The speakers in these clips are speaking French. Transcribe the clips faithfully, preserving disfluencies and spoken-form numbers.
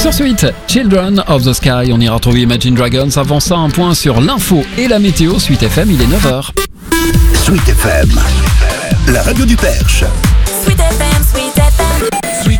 Sur Sweet, Children of the Sky, on ira retrouver Imagine Dragons. Avant ça, un point sur l'info et la météo. Sweet F M, il est neuf heures. Sweet F M, la radio du Perche. Sweet F M, Sweet F M. Sweet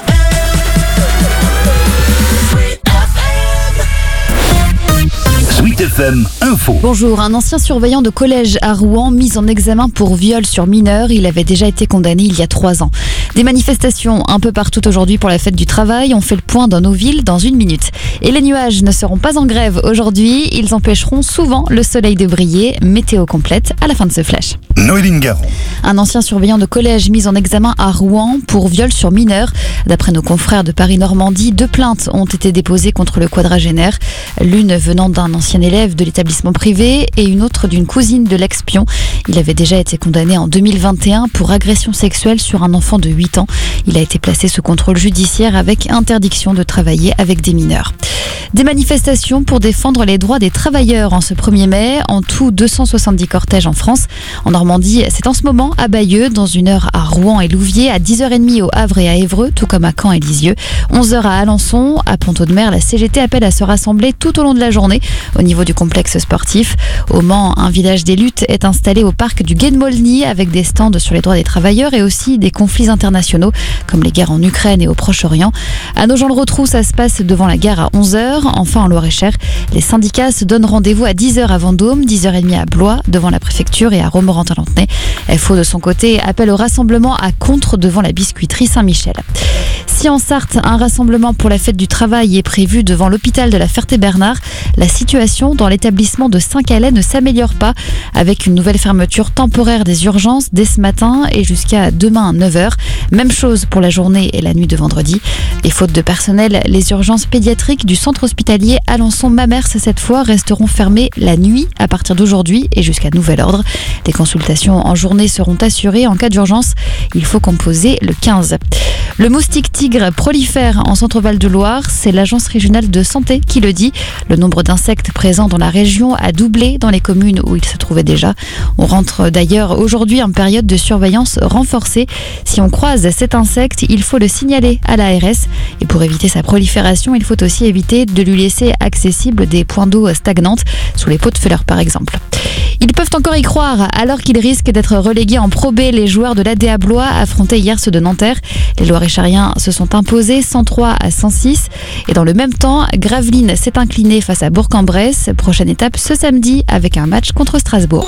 Sweet F M Info. Bonjour, un ancien surveillant de collège à Rouen mis en examen pour viol sur mineur. Il avait déjà été condamné il y a trois ans. Des manifestations un peu partout aujourd'hui pour la fête du travail. On fait le point dans nos villes dans une minute. Et les nuages ne seront pas en grève aujourd'hui. Ils empêcheront souvent le soleil de briller. Météo complète à la fin de ce flash. Noéline Garon. Un ancien surveillant de collège mis en examen à Rouen pour viol sur mineur. D'après nos confrères de Paris-Normandie, deux plaintes ont été déposées contre le quadragénaire. L'une venant d'un ancien élève de l'établissement privé et une autre d'une cousine de l'ex-pion. Il avait déjà été condamné en deux mille vingt et un pour agression sexuelle sur un enfant de huit ans. Il a été placé sous contrôle judiciaire avec interdiction de travailler avec des mineurs. Des manifestations pour défendre les droits des travailleurs en ce premier mai. En tout, deux cent soixante-dix cortèges en France. En Normandie, c'est en ce moment à Bayeux, dans une heure à Rouen et Louviers, à dix heures trente au Havre et à Évreux, tout comme à Caen et Lisieux. onze heures à Alençon. À Pont-Audemer, la C G T appelle à se rassembler tout au long de la journée au niveau du complexe sportif. Au Mans, un village des luttes est installé au parc du Gué de Molny avec des stands sur les droits des travailleurs et aussi des conflits internationaux comme les guerres en Ukraine et au Proche-Orient. À Nogent-le-Rotrou, ça se passe devant la gare à onze heures. Enfin, en Loir-et-Cher, les syndicats se donnent rendez-vous à dix heures à Vendôme, dix heures trente à Blois, devant la préfecture et à Romorantin-Lanthenay. F O, de son côté, appelle au rassemblement à Contre devant la biscuiterie Saint-Michel. Si en Sarthe, un rassemblement pour la fête du travail est prévu devant l'hôpital de la Ferté-Bernard, la situation dans l'établissement de Saint-Calais ne s'améliore pas, avec une nouvelle fermeture temporaire des urgences dès ce matin et jusqu'à demain à neuf heures. Même chose pour la journée et la nuit de vendredi. Et faute de personnel, les urgences pédiatriques du centre hospitalier Alençon-Mamers cette fois resteront fermées la nuit à partir d'aujourd'hui et jusqu'à nouvel ordre. Les consultations en journée seront assurées. En cas d'urgence, il faut composer le quinze. Le moustique tigre prolifère en Centre-Val de Loire. C'est l'agence régionale de santé qui le dit. Le nombre d'insectes présents dans la région a doublé dans les communes où il se trouvait déjà. On rentre d'ailleurs aujourd'hui en période de surveillance renforcée. Si on croise cet insecte, il faut le signaler à l'A R S. Et pour éviter sa prolifération, il faut aussi éviter de lui laisser accessible des points d'eau stagnantes, sous les pots de fleurs par exemple. Ils peuvent encore y croire, alors qu'ils risquent d'être relégués en Pro B. Les joueurs de l'A D A Blois affrontaient hier ceux de Nanterre. Les Loir-et-Chariens se sont imposés cent trois à cent six. Et dans le même temps, Gravelines s'est incliné face à Bourg-en-Bresse. Prochaine étape ce samedi avec un match contre Strasbourg.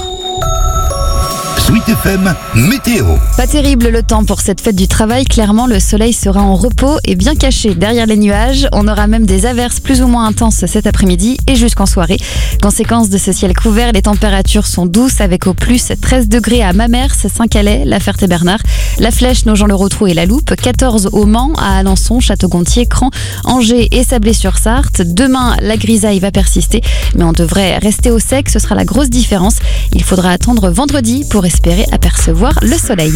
Sweet F M Météo. Pas terrible le temps pour cette fête du travail. Clairement, le soleil sera en repos et bien caché derrière les nuages. On aura même des averses plus ou moins intenses cet après-midi et jusqu'en soirée. Conséquence de ce ciel couvert, les températures sont douces avec au plus treize degrés à Mamers, Saint-Calais, La Ferté-Bernard, La Flèche, Nogent-le-Rotrou et La Loupe, quatorze au Mans, à Alençon, Château-Gontier, Cran, Angers et Sablé-sur-Sarthe. Demain, la grisaille va persister, mais on devrait rester au sec. Ce sera la grosse différence. Il faudra attendre vendredi pour espérer apercevoir le soleil.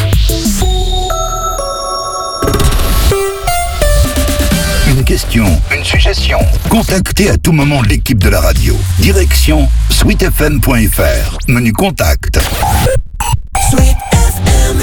Une question, une suggestion. Contactez à tout moment l'équipe de la radio. Direction sweet f m point f r. Menu contact. Sweet F M.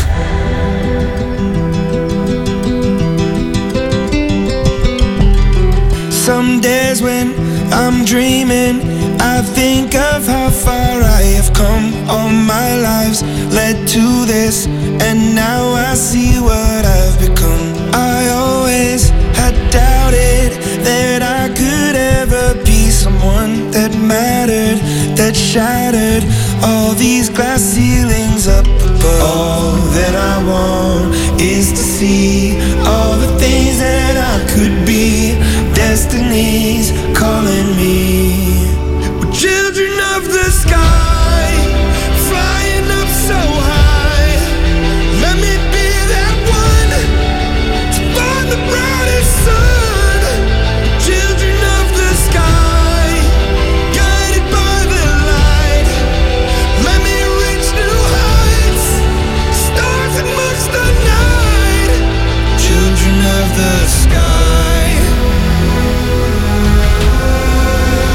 Some days when I'm dreaming, I think of how far I have come. All my lives led to this, and now I see what I've become. I always had doubted that I could ever be someone that mattered, that shattered all these glass ceilings up above. All that I want is to see all the things that I could be. Destiny's calling me. We're children of the sky, flying up so high. Let me be that one to find the brightest sun. Children of the sky, guided by the light. Let me reach new heights, stars amongst the night. Children of the sky.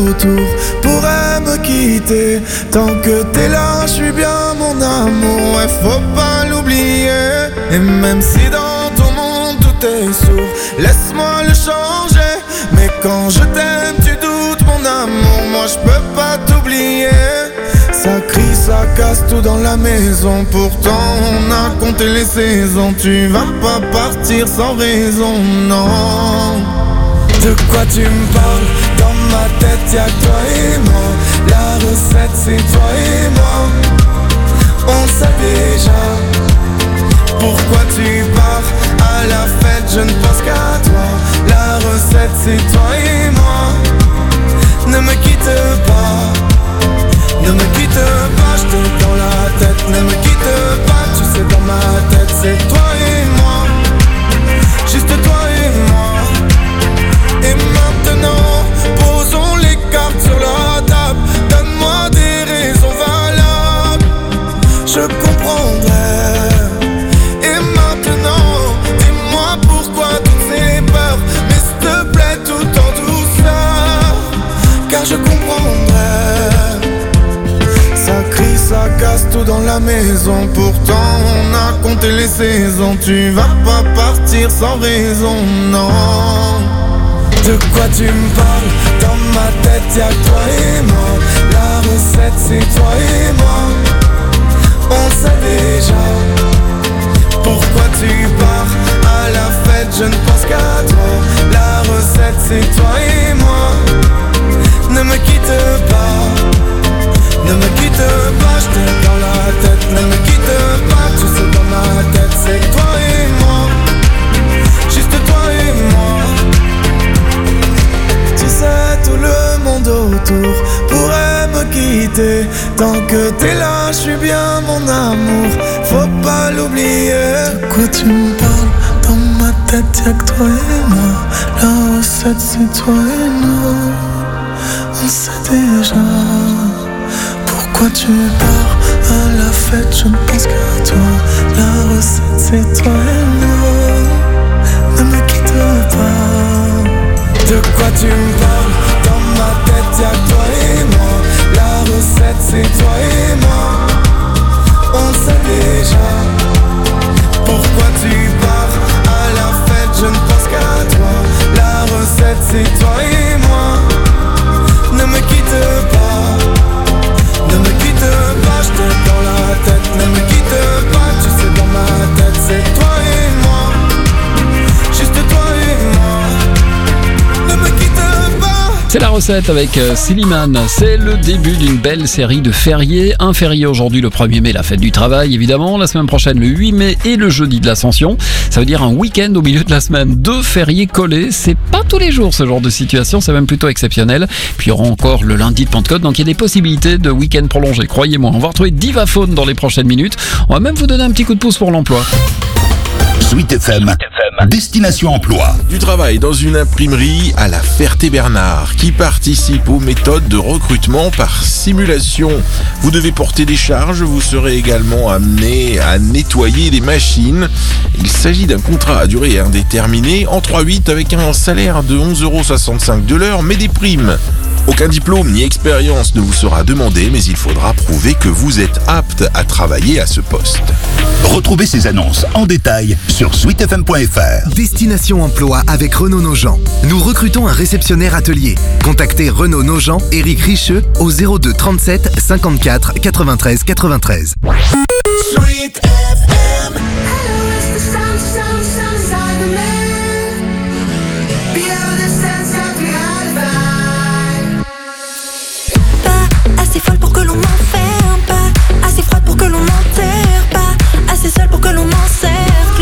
autour pourrait me quitter. Tant que t'es là, je suis bien mon amour, ouais, faut pas l'oublier. Et même si dans ton monde tout est sourd, laisse-moi le changer. Mais quand je t'aime, tu doutes mon amour, moi je peux pas t'oublier. Ça crie, ça casse tout dans la maison, pourtant on a compté les saisons. Tu vas pas partir sans raison, non. De quoi tu me parles? Dans ma tête y'a que toi et moi. La recette c'est toi et moi. On sait déjà. Pourquoi tu pars à la fête? Je ne pense qu'à toi. La recette c'est toi et moi. Ne me quitte pas, ne me quitte pas, je t'ai dans la tête. Ne me quitte pas, tu sais dans ma tête c'est toi et moi. Juste toi et moi. Et maintenant, posons les cartes sur la table. Donne-moi des raisons valables, je comprendrai. Et maintenant, dis-moi pourquoi toutes ces peurs. Mais s'il te plaît, tout en douceur, car je comprendrai. Ça crie, ça casse tout dans la maison, pourtant on a compté les saisons. Tu vas pas partir sans raison, non. De quoi tu me parles? Dans ma tête y'a que toi et moi. La recette c'est toi et moi. On sait déjà. Pourquoi tu pars à la fête? Je ne pense qu'à toi. La recette c'est toi et moi. Ne me quitte pas, ne me quitte pas, je t'ai dans la tête. Ne me quitte pas, tu sais dans ma tête c'est toi et moi. Juste toi et moi. Tout le monde autour pourrait me quitter. Tant que t'es là, je suis bien mon amour, faut pas l'oublier. De quoi tu me parles? Dans ma tête y'a que toi et moi. La recette c'est toi et nous. On sait déjà. Pourquoi tu pars à la fête? Je ne pense qu'à toi. La recette c'est toi et nous. Ne me quitte pas. De quoi tu me parles? Dans ma tête y'a que toi et moi. La recette c'est toi et moi. On sait déjà. Pourquoi tu pars à la fête? Je ne pense qu'à toi. La recette c'est toi et moi. Ne me quitte pas, ne me quitte pas, je t'ai dans la tête. Ne me quitte pas, tu sais dans ma tête c'est toi et moi. Juste toi et moi. Ne me quitte pas. C'est la recette avec Slimane. C'est le début d'une belle série de fériés. Un férié aujourd'hui le premier mai, la fête du travail évidemment. La semaine prochaine le huit mai et le jeudi de l'Ascension. Ça veut dire un week-end au milieu de la semaine. Deux fériés collés. C'est pas tous les jours ce genre de situation. C'est même plutôt exceptionnel. Puis il y aura encore le lundi de Pentecôte. Donc il y a des possibilités de week-end prolongé. Croyez-moi. On va retrouver Divaphone dans les prochaines minutes. On va même vous donner un petit coup de pouce pour l'emploi. Sweet F M, Destination Emploi. Du travail dans une imprimerie à la Ferté-Bernard qui participe aux méthodes de recrutement par simulation. Vous devez porter des charges, vous serez également amené à nettoyer les machines. Il s'agit d'un contrat à durée indéterminée en trois huit avec un salaire de onze euros soixante-cinq de l'heure mais des primes. Aucun diplôme ni expérience ne vous sera demandé, mais il faudra prouver que vous êtes apte à travailler à ce poste. Retrouvez ces annonces en détail sur sweet f m point f r. Destination Emploi avec Renaud Nogent. Nous recrutons un réceptionnaire atelier. Contactez Renaud Nogent, Éric Richeux au zéro deux trente-sept cinquante-quatre quatre-vingt-treize quatre-vingt-treize. Sweet F M. Assez folle pour que l'on m'enferme, pas assez froide pour que l'on m'enterre, pas assez seule pour que l'on m'encercle.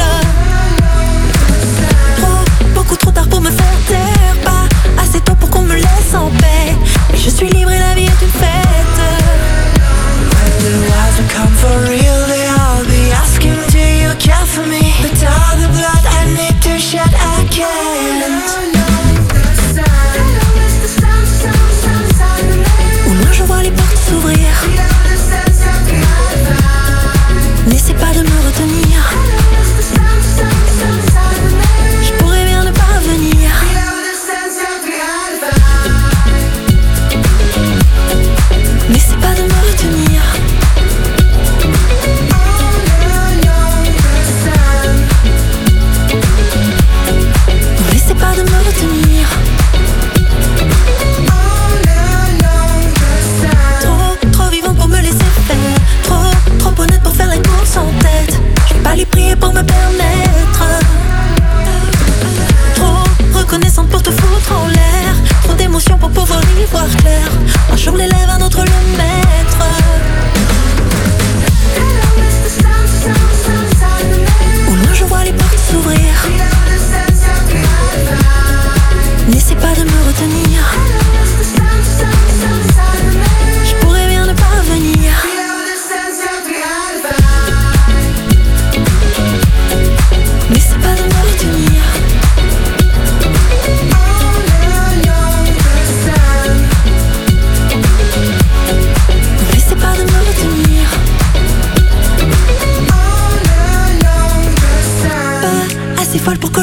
Trop, beaucoup trop tard pour me faire taire, pas assez tôt pour qu'on me laisse en paix. Mais je suis libre et la vie est une fête. When the lights will come for real, they all be asking, do you care for me? But all the blood I need to shed, I can't. Je vois les portes s'ouvrir. N'essaie pas de me retenir. Je pourrais bien ne pas venir.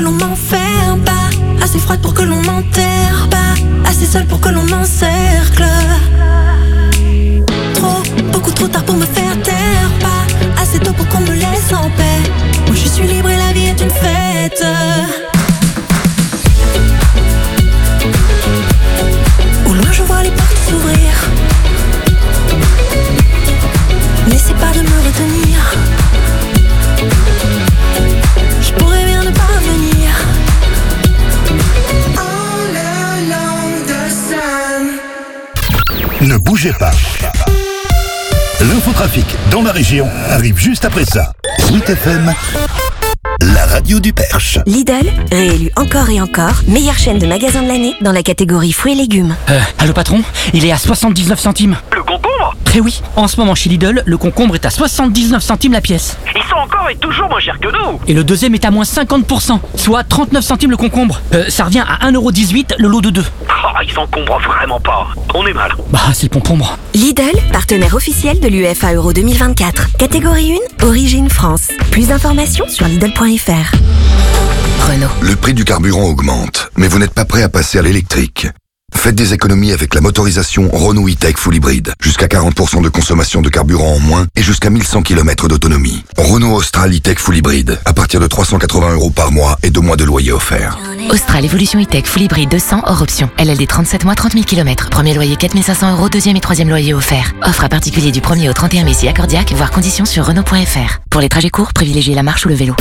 l'on m'enferme, pas assez froide pour que l'on m'enterre, pas assez seule pour que l'on m'encercle. Trop, beaucoup trop tard pour me faire taire, pas assez tôt pour qu'on me laisse en paix. Moi je suis libre et la vie est une fête. Au loin je vois les portes s'ouvrir. N'essaie pas de me retenir. Je pourrais bien ne pas venir. All along the sun. Ne bougez pas. L'infotrafic dans la région arrive juste après ça. Sweet F M, la radio du Perche. Lidl, réélu encore et encore, meilleure chaîne de magasins de l'année dans la catégorie fruits et légumes. Euh, allô patron, il est à soixante-dix-neuf centimes. Le concombre ? Eh oui, en ce moment chez Lidl, le concombre est à soixante-dix-neuf centimes la pièce. Ils sont encore et toujours moins chers que nous. Et le deuxième est à moins cinquante pour cent, soit trente-neuf centimes le concombre. Euh, ça revient à un euro dix-huit le lot de deux. Oh, ils encombrent vraiment pas. On est mal. Bah, c'est le concombre. Lidl, partenaire officiel de l'U E F A Euro deux mille vingt-quatre. Catégorie un, origine France. Plus d'informations sur Lidl point F R. Renault. Le prix du carburant augmente, mais vous n'êtes pas prêt à passer à l'électrique. Faites des économies avec la motorisation Renault E-Tech Full Hybrid. Jusqu'à quarante pour cent de consommation de carburant en moins et jusqu'à mille cent kilomètres d'autonomie. Renault Austral E-Tech Full Hybrid. À partir de trois cent quatre-vingts euros par mois et deux mois de loyer offert. Austral Evolution E-Tech Full Hybrid deux cents hors option. L L D trente-sept mois, trente mille kilomètres. Premier loyer quatre mille cinq cents euros, deuxième et troisième loyer offert. Offre à particulier du premier au trente et un mai si accordiaque, voire conditions sur Renault point F R. Pour les trajets courts, privilégiez la marche ou le vélo.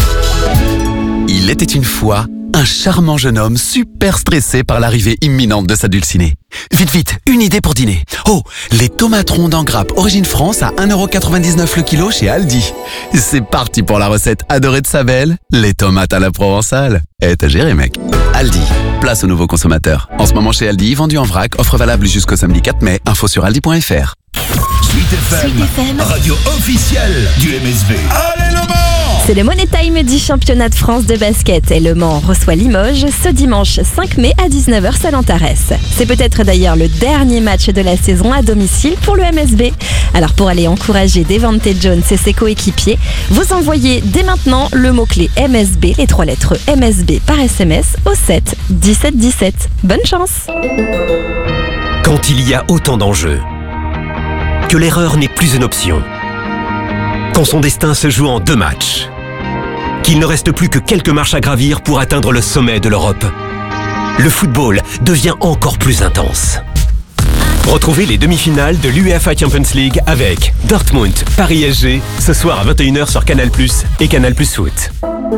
Il était une fois un charmant jeune homme super stressé par l'arrivée imminente de sa dulcinée. Vite, vite, une idée pour dîner. Oh, les tomates rondes en grappe Origine France à un euro quatre-vingt-dix-neuf le kilo chez Aldi. C'est parti pour la recette adorée de sa belle, les tomates à la provençale. Eh, t'as géré, mec. Aldi, place aux nouveaux consommateurs. En ce moment chez Aldi, vendu en vrac, offre valable jusqu'au samedi quatre mai. Info sur aldi point F R. Sweet F M, Sweet F M, radio officielle du M S B. Allez, le Mans! C'est le Money Time du championnat de France de basket et Le Mans reçoit Limoges ce dimanche cinq mai à dix-neuf heures salle Antares. C'est peut-être d'ailleurs le dernier match de la saison à domicile pour le M S B. Alors pour aller encourager Devante Jones et ses coéquipiers, vous envoyez dès maintenant le mot-clé M S B, les trois lettres M S B par S M S au sept dix-sept dix-sept. Bonne chance! Quand il y a autant d'enjeux, que l'erreur n'est plus une option, quand son destin se joue en deux matchs, qu'il ne reste plus que quelques marches à gravir pour atteindre le sommet de l'Europe, le football devient encore plus intense. Retrouvez les demi-finales de l'UEFA Champions League avec Dortmund, Paris S G, ce soir à vingt et une heures sur Canal plus, et Canal plus Foot.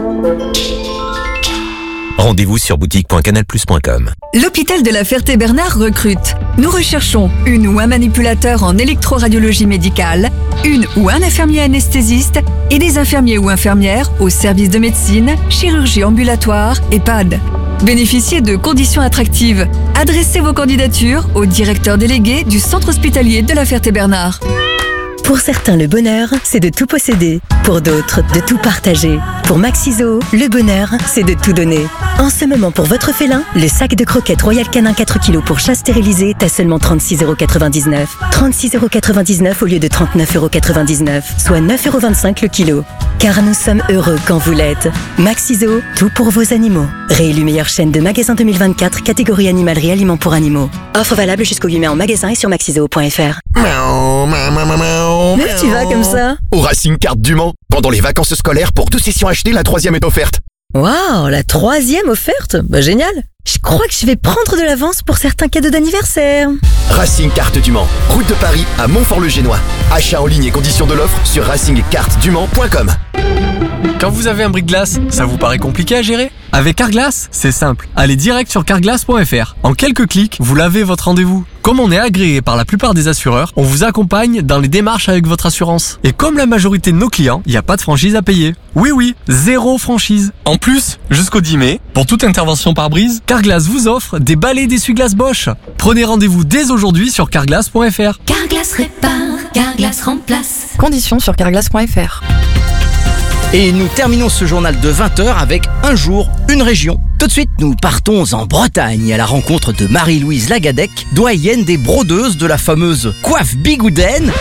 Rendez-vous sur boutique point canal plus point com. L'hôpital de la Ferté-Bernard recrute. Nous recherchons une ou un manipulateur en électroradiologie médicale, une ou un infirmier anesthésiste et des infirmiers ou infirmières au service de médecine, chirurgie ambulatoire, EHPAD. Bénéficiez de conditions attractives. Adressez vos candidatures au directeur délégué du centre hospitalier de la Ferté-Bernard. Pour certains, le bonheur, c'est de tout posséder. Pour d'autres, de tout partager. Pour Maxiso, le bonheur, c'est de tout donner. En ce moment, pour votre félin, le sac de croquettes Royal Canin quatre kilos pour chat stérilisé est à seulement trente-six euros quatre-vingt-dix-neuf. trente-six euros quatre-vingt-dix-neuf au lieu de trente-neuf euros quatre-vingt-dix-neuf, soit neuf euros vingt-cinq le kilo. Car nous sommes heureux quand vous l'êtes. Maxiso, tout pour vos animaux. Réélu meilleure chaîne de magasins deux mille vingt-quatre, catégorie animalerie aliments pour animaux. Offre valable jusqu'au huit mai en magasin et sur maxiso point F R. Où tu vas comme ça? Au Racing Kart du Mans. Pendant les vacances scolaires, pour deux sessions achetées, la troisième est offerte. Waouh, la troisième offerte? Bah génial. Je crois que je vais prendre de l'avance pour certains cadeaux d'anniversaire. Racing Kart du Mans, route de Paris à Montfort-le-Génois. Achat en ligne et conditions de l'offre sur racing kart du mans point com. Quand vous avez un bris-de-glace, ça vous paraît compliqué à gérer? Avec Carglass, c'est simple. Allez direct sur carglass point F R. En quelques clics, vous lavez votre rendez-vous. Comme on est agréé par la plupart des assureurs, on vous accompagne dans les démarches avec votre assurance. Et comme la majorité de nos clients, il n'y a pas de franchise à payer. Oui oui, zéro franchise. En plus, jusqu'au dix mai, pour toute intervention par brise, Carglass vous offre des balais d'essuie-glace Bosch. Prenez rendez-vous dès aujourd'hui sur carglass point F R. Carglass répare, Carglass remplace. Conditions sur carglass point F R. Et nous terminons ce journal de vingt heures avec un jour, une région. Tout de suite, nous partons en Bretagne à la rencontre de Marie-Louise Lagadec, doyenne des brodeuses de la fameuse coiffe bigoudaine.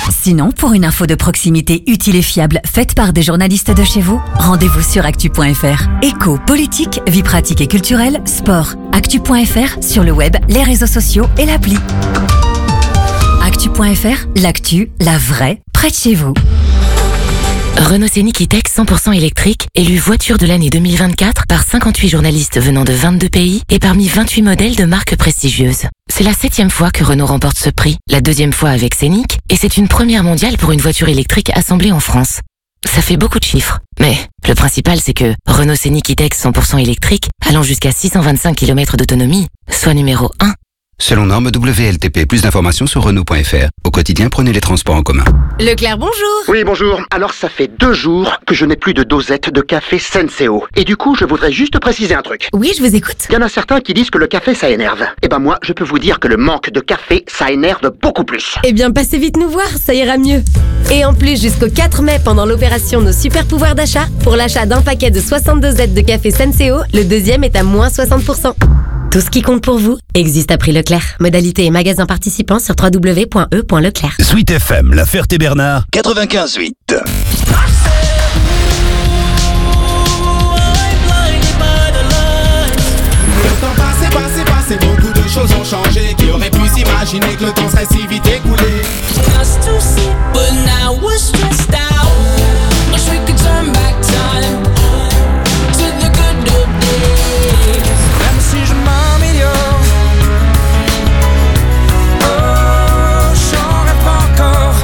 Sinon, pour une info de proximité utile et fiable faite par des journalistes de chez vous, rendez-vous sur actu point f r. Éco, politique, vie pratique et culturelle, sport. actu point f r sur le web, les réseaux sociaux et l'appli. actu point f r, l'actu, la vraie, près de chez vous. Renault Scénic E-Tech cent pour cent électrique, élu voiture de l'année deux mille vingt-quatre par cinquante-huit journalistes venant de vingt-deux pays et parmi vingt-huit modèles de marques prestigieuses. C'est la septième fois que Renault remporte ce prix, la deuxième fois avec Scénic, et c'est une première mondiale pour une voiture électrique assemblée en France. Ça fait beaucoup de chiffres, mais le principal c'est que Renault Scénic E-Tech cent pour cent électrique, allant jusqu'à six cent vingt-cinq kilomètres d'autonomie, soit numéro un. Selon norme W L T P, plus d'informations sur Renault point f r. Au quotidien, prenez les transports en commun. Leclerc, bonjour. Oui, bonjour. Alors, ça fait deux jours que je n'ai plus de dosette de café Senseo. Et du coup, je voudrais juste préciser un truc. Oui, je vous écoute. Il y en a certains qui disent que le café, ça énerve. Eh ben moi, je peux vous dire que le manque de café, ça énerve beaucoup plus. Eh bien, passez vite nous voir, ça ira mieux. Et en plus, jusqu'au quatre mai, pendant l'opération Nos Super Pouvoirs d'achat, pour l'achat d'un paquet de soixante-deux dosettes de café Senseo, le deuxième est à moins soixante pour cent. Tout ce qui compte pour vous existe à prix Leclerc. Modalité et magasins participants sur w w w point e point leclerc. Sweet F M, La Ferté-Bernard, quatre-vingt-quinze huit. Passé, passé, passé, beaucoup de choses ont changé. Qui aurait pu s'imaginer que le temps serait si vite écoulé? Just to see, but now we're stressed out. Wish we could turn back time to the good old days. Même si je m'améliore, oh, j'en rêve encore.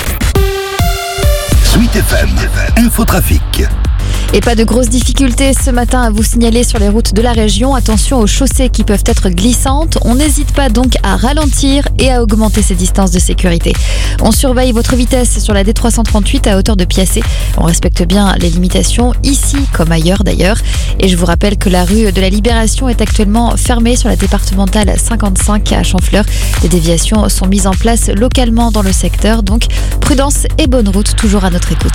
Sweet F M, Infotrafic. Et pas de grosses difficultés ce matin à vous signaler sur les routes de la région. Attention aux chaussées qui peuvent être glissantes. On n'hésite pas donc à ralentir et à augmenter ses distances de sécurité. On surveille votre vitesse sur la D trois cent trente-huit à hauteur de Piacé. On respecte bien les limitations ici comme ailleurs d'ailleurs. Et je vous rappelle que la rue de la Libération est actuellement fermée sur la départementale cinquante-cinq à Chanfleur. Des déviations sont mises en place localement dans le secteur. Donc prudence et bonne route toujours à notre écoute.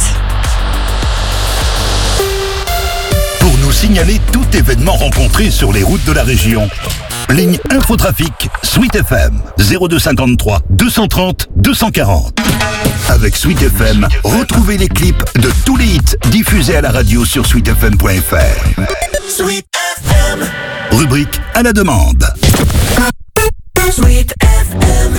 Pour nous signaler tout événement rencontré sur les routes de la région. Ligne Infotrafic, Sweet F M, zéro deux cinquante-trois deux cent trente deux cent quarante. Avec Sweet F M, retrouvez les clips de tous les hits diffusés à la radio sur sweet f m point f r. Sweet F M. Rubrique à la demande. Sweet F M.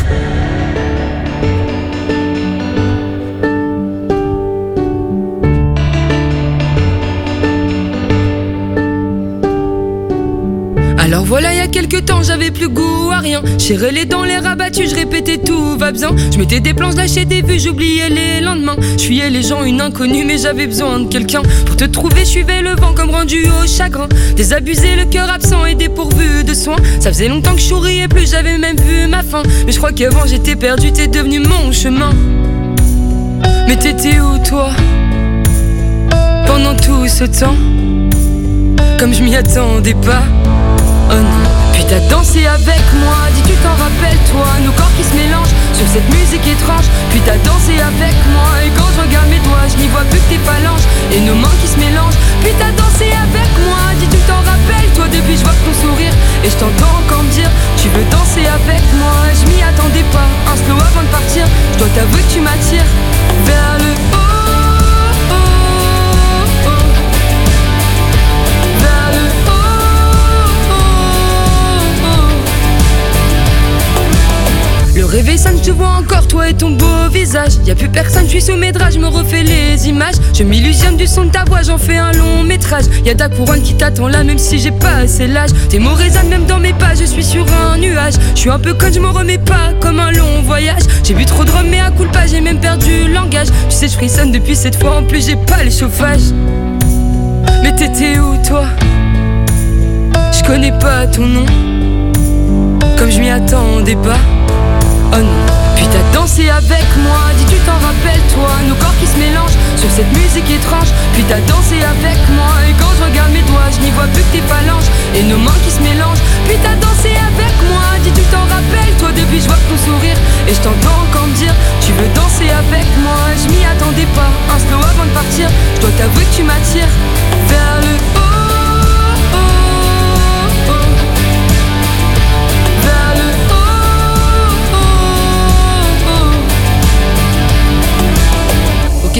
Alors voilà, il y a quelques temps, j'avais plus goût à rien. J'ai les dents, les rabattus, je répétais tout va bien. Je mettais des planches, lâchais des vues, j'oubliais les lendemains. Je fuyais les gens, une inconnue, mais j'avais besoin de quelqu'un. Pour te trouver, je suivais le vent comme rendu au chagrin. Désabusé, le cœur absent et dépourvu de soins. Ça faisait longtemps que je souriais plus, j'avais même vu ma fin. Mais je crois qu'avant j'étais perdu, t'es devenu mon chemin. Mais t'étais où toi pendant tout ce temps? Comme je m'y attendais pas. Oh non. Puis t'as dansé avec moi, dis tu t'en rappelles toi, nos corps qui se mélangent sur cette musique étrange. Puis t'as dansé avec moi, et quand je regarde mes doigts, je n'y vois plus que tes phalanges et nos mains qui se mélangent. Puis t'as dansé avec moi, dis tu t'en rappelles toi, depuis je vois ton sourire et je t'entends encore me dire tu veux danser avec moi. Je m'y attendais pas, un slow avant de partir. Je dois t'avouer que tu m'attires vers le haut. Le réveil sonne, je te vois encore, toi et ton beau visage. Y'a plus personne, je suis sous mes draps, je me refais les images. Je m'illusionne du son de ta voix, j'en fais un long métrage. Y'a ta couronne qui t'attend là, même si j'ai pas assez l'âge. Tes mots résonnent même dans mes pas, je suis sur un nuage. Je suis un peu conne, je me remets pas comme un long voyage. J'ai bu trop de rhum, mais à coup pas, j'ai même perdu le langage. Tu sais, je frissonne depuis cette fois, en plus j'ai pas le chauffage. Mais t'étais où toi? Je connais pas ton nom, comme je m'y attendais pas. Oh non. Puis t'as dansé avec moi, dis tu t'en rappelles toi, nos corps qui se mélangent sur cette musique étrange. Puis t'as dansé avec moi, et quand je regarde mes doigts, je n'y vois plus que tes phalanges et nos mains qui se mélangent. Puis t'as dansé avec moi, dis tu t'en rappelles toi, depuis je vois ton sourire et je t'entends encore me dire tu veux danser avec moi. Je m'y attendais pas, un slow avant de partir. Je dois t'avouer que tu m'attires vers le haut.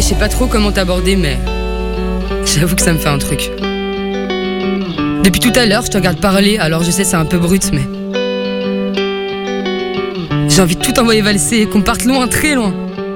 sais pas trop comment t'aborder, mais j'avoue que ça me fait un truc. Depuis tout à l'heure, je te regarde parler, alors je sais c'est un peu brut, mais j'ai envie de tout envoyer valser et qu'on parte loin, très loin.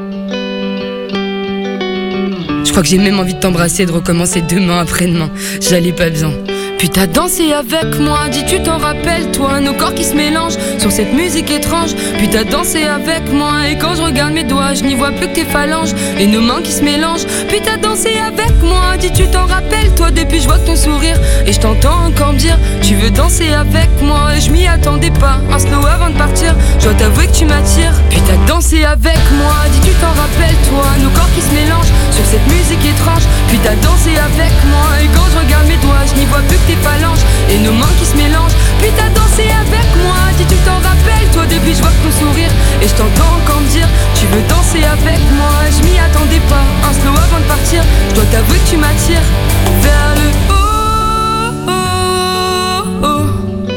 Je crois que j'ai même envie de t'embrasser et de recommencer demain après-demain. J'allais pas bien. Puis t'as dansé avec moi, dis tu t'en rappelles toi, nos corps qui se mélangent sur cette musique étrange. Puis t'as dansé avec moi et quand je regarde mes doigts, je n'y vois plus que tes phalanges et nos mains qui se mélangent. Puis t'as dansé avec moi, dis tu t'en rappelles toi, depuis je vois ton sourire et je t'entends encore me dire tu veux danser avec moi. Et je m'y attendais pas, un slow avant de partir, je dois t'avouer que tu m'attires. Puis t'as dansé avec moi, dis tu t'en rappelles toi, nos corps qui se mélangent sur cette musique étrange. Puis t'as dansé avec moi et quand je regarde mes doigts, je n'y vois plus que tes phalanges et nos mains qui se mélangent. Puis t'as dansé avec moi, dis tu t'en rappelles toi, depuis je vois ton sourire et je t'entends encore me dire tu veux danser avec moi. Je m'y attendais pas, un slow avant de partir, je dois t'avouer que tu m'attires vers le haut, oh, oh,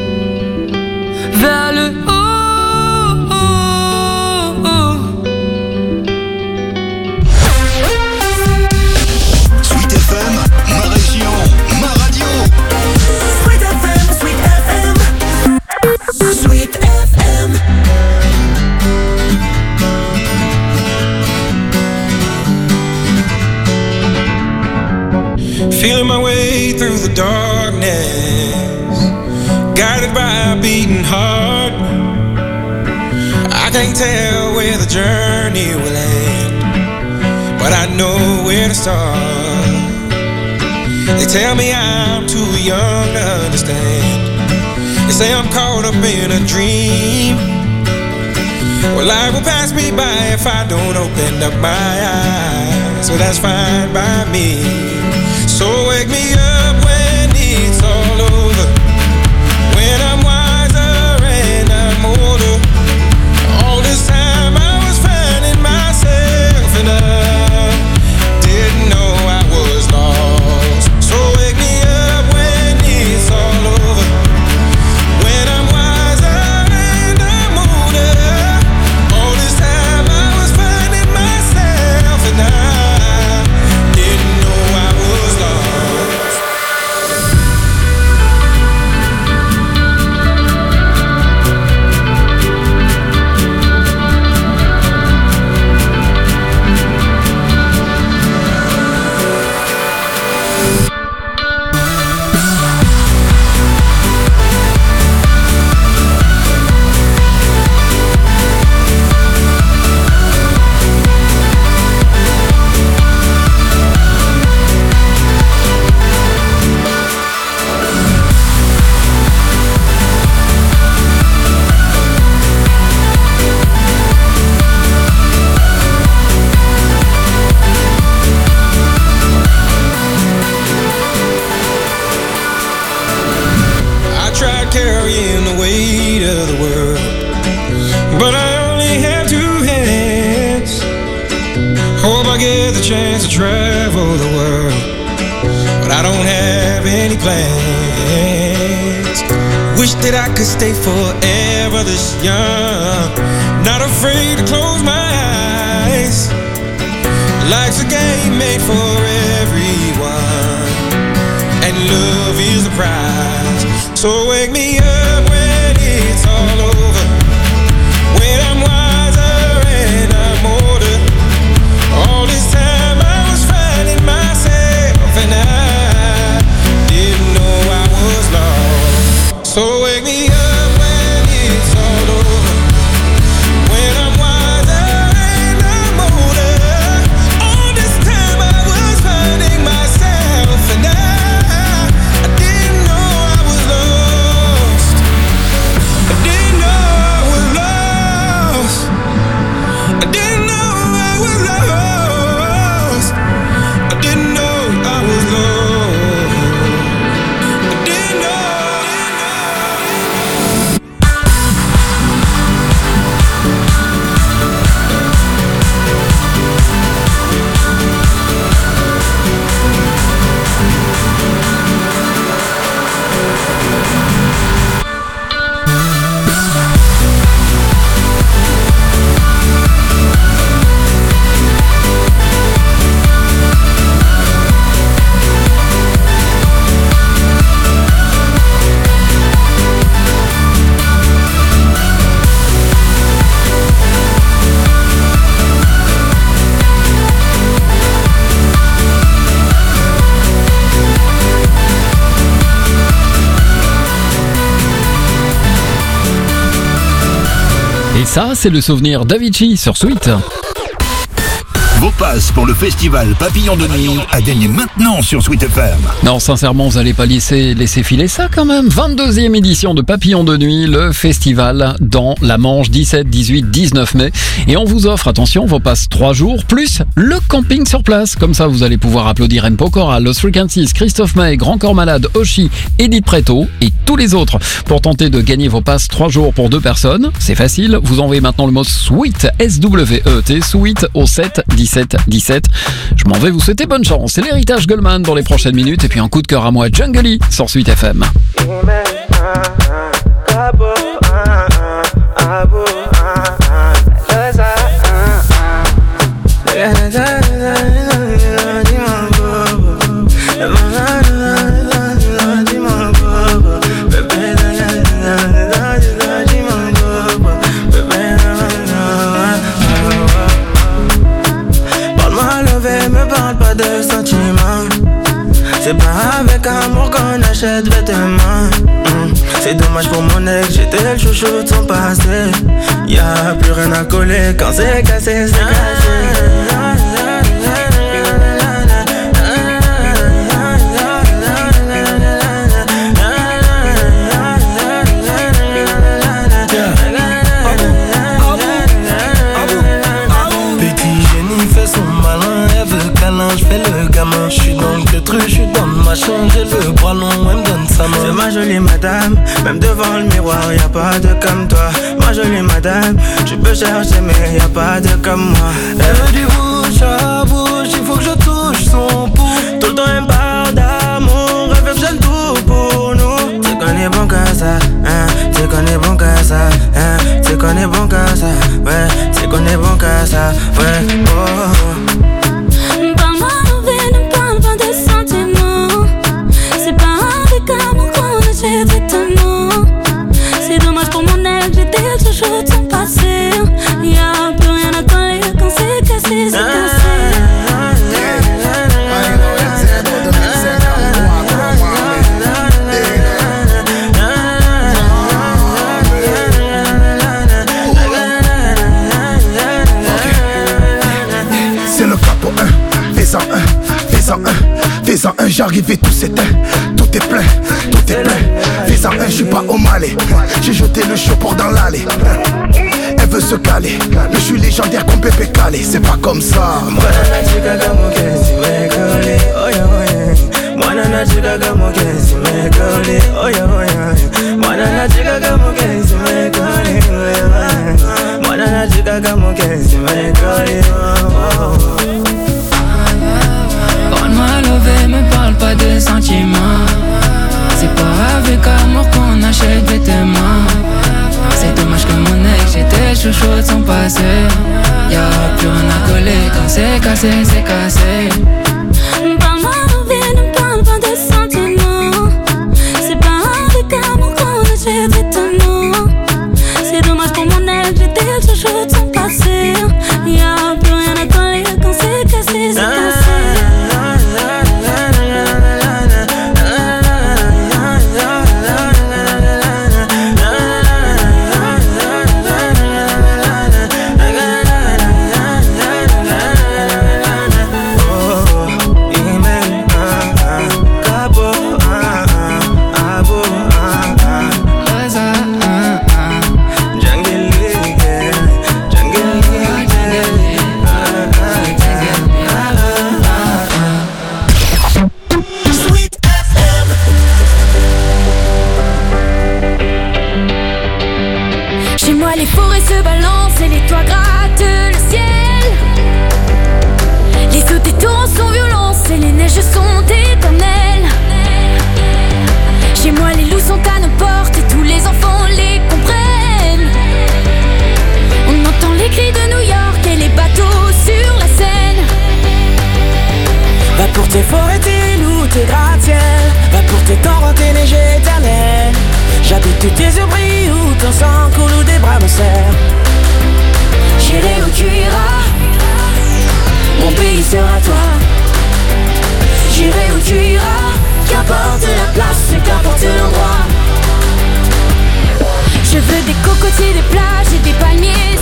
vers le haut, oh, oh. Sweet F M, ma région, ma radio. Sweet F M, Sweet F M, Sweet F M. Feeling my way through the darkness, guided by a beating heart. I can't tell where the journey will end, but I know where to start. They tell me I'm too young to understand. They say I'm caught up in a dream. Well, life will pass me by if I don't open up my eyes. So that's fine by me. So wake me up when it's all over, when I'm wiser and I'm older. All this time I was finding myself and I didn't know I was lost. So wake me up when it's all over, when I'm wiser and I'm older. All this time I was finding myself and I didn't know I was lost. Carrying the weight of the world, but I only have two hands. Hope I get the chance to travel the world, but I don't have any plans. Wish that I could stay forever this young, not afraid to close my eyes. Life's a game made for everyone, and love is the prize. So wake me up when it's all over, when I'm wiser and I'm older. All this time I was finding myself and I didn't know I was lost. So wake me up when it's all over, when I'm wiser and I'm older. All this time I was finding myself and I I didn't know I was lost. ça, c'est le souvenir d'Avicii sur Sweet. Vos passes pour le festival Papillon de Nuit à gagner maintenant sur Sweet F M. Non, sincèrement, vous n'allez pas laisser, laisser filer ça quand même. vingt-deuxième édition de Papillon de Nuit, le festival dans la Manche, dix-sept, dix-huit, dix-neuf mai. Et on vous offre, attention, vos passes trois jours, plus le camping sur place. Comme ça, vous allez pouvoir applaudir M. Pokora, Los Frequencies, Christophe Maé, Grand Corps Malade, Oshi, Edith Preto et tous les autres. Pour tenter de gagner vos passes trois jours pour deux personnes, c'est facile. Vous envoyez maintenant le mot SWEET, S W E T, SWEET au sept dix-sept dix-sept. Je m'en vais vous souhaiter bonne chance. C'est l'héritage Goldman dans les prochaines minutes et puis un coup de cœur à moi, Jungly sur Sweet F M. C'est pas avec amour qu'on achète vêtements. mmh. C'est dommage pour mon ex, j'étais le chouchou de son passé. Y'a plus rien à coller quand c'est cassé, c'est cassé. Je fais le gamin, je suis dans le truc, je suis dans ma chambre, j'ai le bras long, elle me donne sa main. C'est ma jolie madame, même devant le miroir, y'a pas de comme toi. Ma jolie madame, je peux chercher mais y'a pas de comme moi. Elle veut du bouche à bouche, il faut que je touche son pouls. Tout le temps elle me parle d'amour, elle fait le tout pour nous. C'est qu'on est bon qu'à ça, hein, c'est qu'on est bon qu'à ça, hein, c'est qu'on est bon qu'à ça, ouais, c'est qu'on est bon qu'à ça, ouais, oh. C'est dommage pour mon ex, j'étais le chouchou de son passé. Y'a plus rien à coller quand c'est cassé, c'est cassé. C'est le capo un, fais-en un, fais-en un, fais-en un, j'arrive et tout s'éteint. Tout est plein, tout est plein. Fais-en un, je suis pas au Malais. J'ai jeté le show pour dans l'allée. Elle veut se caler, mais je suis légendaire comme Pépé Calé. C'est pas comme ça. Parle-moi lové, me parle pas de sentiments. C'est pas avec amour qu'on achète vêtements. C'est dommage que mon ex, j'étais chouchou de son passé. Y'a plus rien à coller quand c'est cassé, c'est cassé. Parle-moi lové, ne parle pas de sentiments. C'est pas avec amour qu'on achète vêtements. C'est dommage pour mon ex, j'étais chouchou de son passé. Y'a plus rien à coller quand c'est cassé, c'est cassé. pour tes forêts, tes loups, tes gratte-ciel. Va pour tes torrents, tes neiges éternelles. J'habite tes yeux brillent où ton sang coule ou des bras me serrent. J'irai où tu iras, mon pays sera toi. J'irai où tu iras, qu'importe la place et qu'importe l'endroit. Je veux des cocotiers, des plages et des palmiers,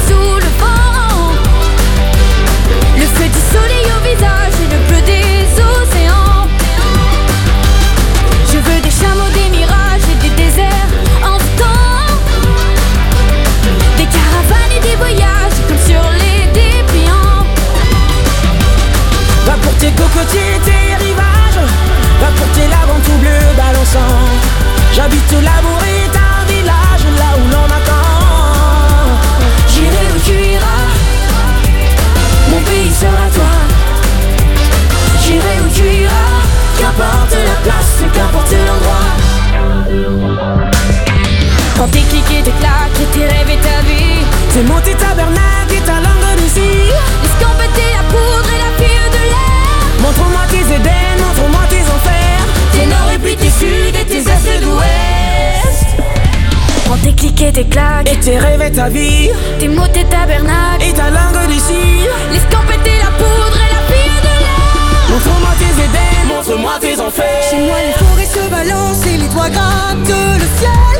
monter tabernacle et ta langue de cire. Escampetez la poudre et la fille de l'air. Montre-moi tes Éden, montre-moi tes enfers. Tes nord et puis tes sud et tes est et d'ouest. Prends tes clics et tes claques et tes rêves et ta vie. Tes mots, tes tabernacles et ta langue de cire. L'escampetez la poudre et la fille de l'air. Montre-moi tes Éden, montre-moi tes enfers. Chez moi les forêts se balancent et les toits grattent le ciel.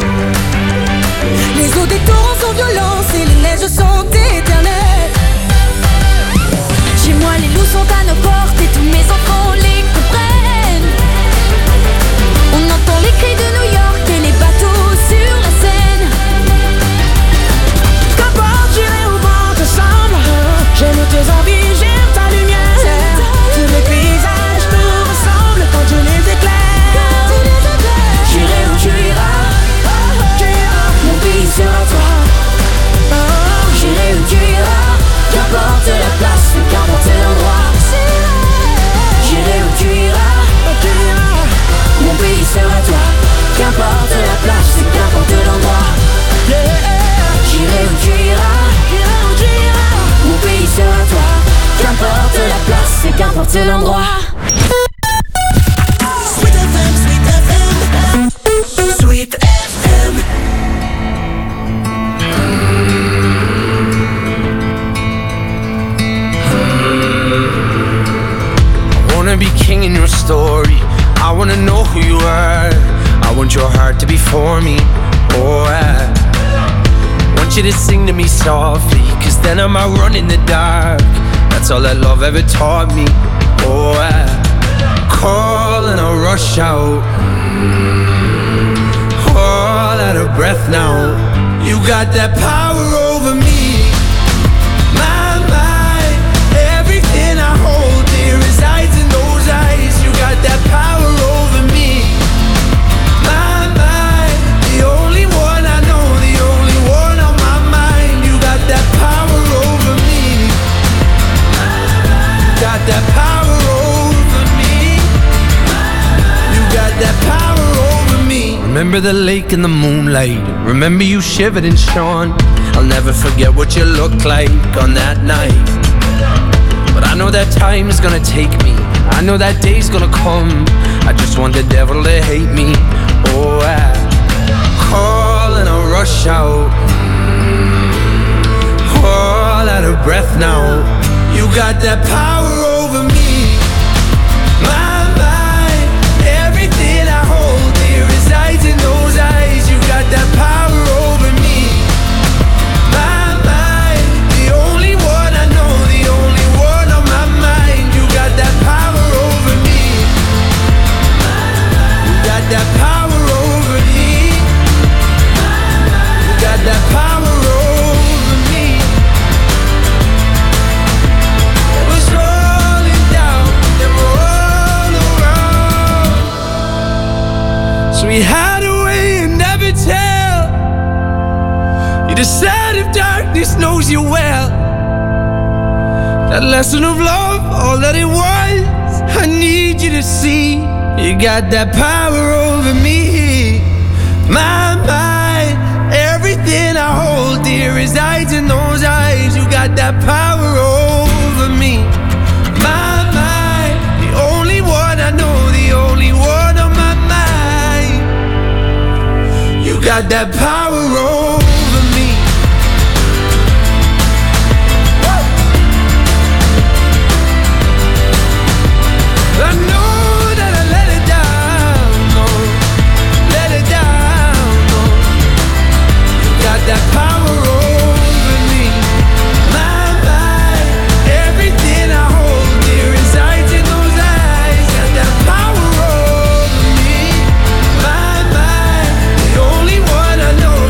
Les eaux des torrents sont violentes et les neiges sont éternelles. Chez moi les loups sont à nos portes et tous mes enfants les comprennent. On entend les cris de New York et les bateaux sur la Seine. Qu'importe j'irai au vent ensemble. J'aime tes envies, j'aime ta lumière. Tous les paysages te ressemblent quand je les éclaire. J'irai où tu iras, mon pays sera toi. J'irai où tu iras, qu'importe la place, qu'importe l'endroit. J'irai où tu iras, mon pays sera toi. Qu'importe la place, qu'importe l'endroit. J'irai où tu iras, mon pays sera toi. Qu'importe la place, qu'importe l'endroit. Sweet F M, Sweet F M, Sweet F M. I wanna be king in your story. I wanna know who you are. I want your heart to be for me. Oh, I want you to sing to me softly, cause then I might run in the dark. That's all that love ever taught me. Oh, I call and I rush out, all out of breath now. You got that power over me. My mind, everything I hold dear resides in those eyes. You got that power over me. My mind, the only one I know, the only one on my mind. You got that power over me. You got that power over me. You got that power over me. Remember the lake in the moonlight. Remember you shivered and shone. I'll never forget what you looked like on that night. But I know that time is gonna take me. I know that day's gonna come. I just want the devil to hate me. Oh, I call and I rush out, all out of breath now. You got that power over me. My mind, everything I hold dear resides in those eyes. You got that power over me. My mind, the only one I know, the only one on my mind. You got that power over me. You got that power over me. You got that power over me. It was rolling down and roll around. So we hide away and never tell. You decide if darkness knows you well. That lesson of love, all that it was, I need you to see. You got that power over me. My mind, everything I hold dear resides in those eyes. You got that power over me. My mind, the only one I know, the only one on my mind. You got that power over me. I know that I let it down, no, let it down, no. You got that power over me. My mind, everything I hold dear resides in those eyes. Got that power over me. My mind, the only one I know,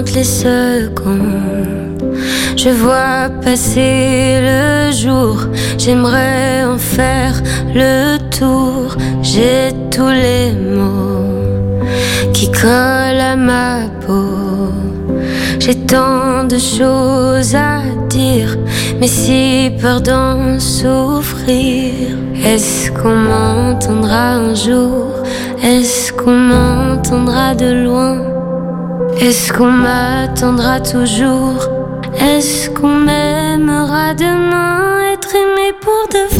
compte les secondes. Je vois passer le jour, j'aimerais en faire le tour. J'ai tous les mots qui collent à ma peau. J'ai tant de choses à dire, mais si peur d'en souffrir. Est-ce qu'on m'entendra un jour? Est-ce qu'on m'entendra de loin? Est-ce qu'on m'attendra toujours? Est-ce qu'on m'aimera demain? Être aimé pour de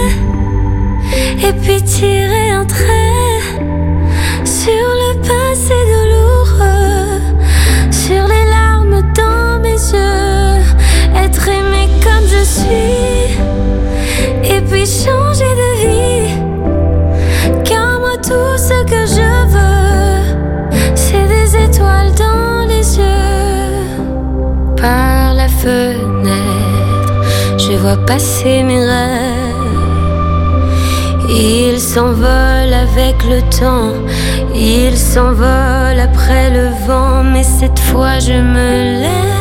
vrai, et puis tirer un trait sur le passé douloureux, sur les larmes dans mes yeux. Être aimé comme je suis, et puis changer de vie. Car moi tout ce que je veux, c'est des étoiles dans les yeux. Par la fenêtre, je vois passer mes rêves. Ils s'envolent avec le temps, ils s'envolent après le vent. Mais cette fois je me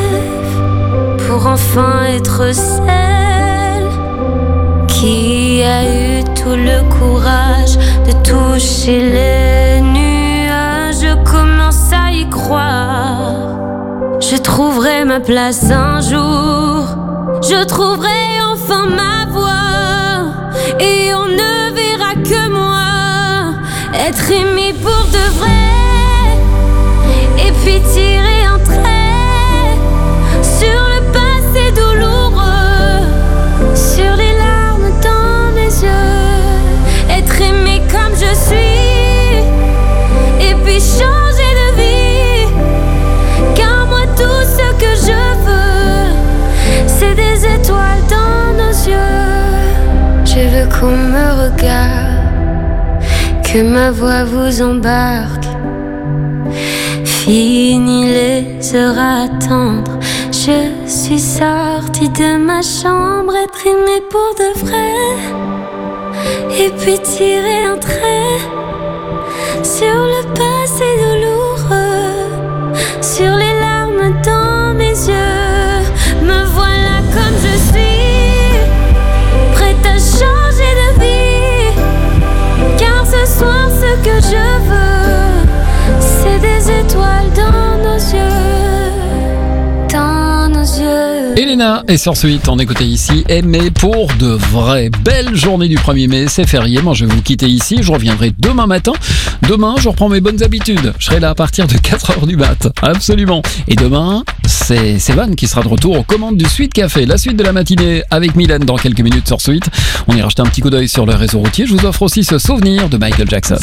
lève pour enfin être celle qui a eu tout le courage de toucher les nuages. Je commence à y croire. Je trouverai ma place un jour. Je trouverai enfin ma voie. Et on ne verra que moi. Être aimé pour de vrai. Et puis tirer un trait sur le passé douloureux, sur les larmes dans mes yeux. Être aimé comme je suis, et puis changer de vie. Car moi tout ce que je veux, c'est des étoiles dans nos yeux. Je veux qu'on me regarde, que ma voix vous embarque. Fini les heures à attendre, je suis sortie de ma chambre. Être aimée pour de vrai, et puis tirer un trait sur le passé douloureux, sur les larmes dans mes yeux. Me voilà comme je suis, prête à changer de vie. Car ce soir ce que je veux, c'est des étoiles dans nos yeux, dans nos yeux. Elena et Sur Suite, on écoutait ici Aimé pour de vrai. Belle journée du premier mai, c'est férié. Moi je vais vous quitter ici, je reviendrai demain matin. Demain je reprends mes bonnes habitudes. Je serai là à partir de quatre heures du mat. Absolument. Et demain, c'est Van qui sera de retour aux commandes du Suite Café. La suite de la matinée avec Mylène dans quelques minutes sur Suite. On ira jeter un petit coup d'œil sur le réseau routier. Je vous offre aussi ce souvenir de Michael Jackson.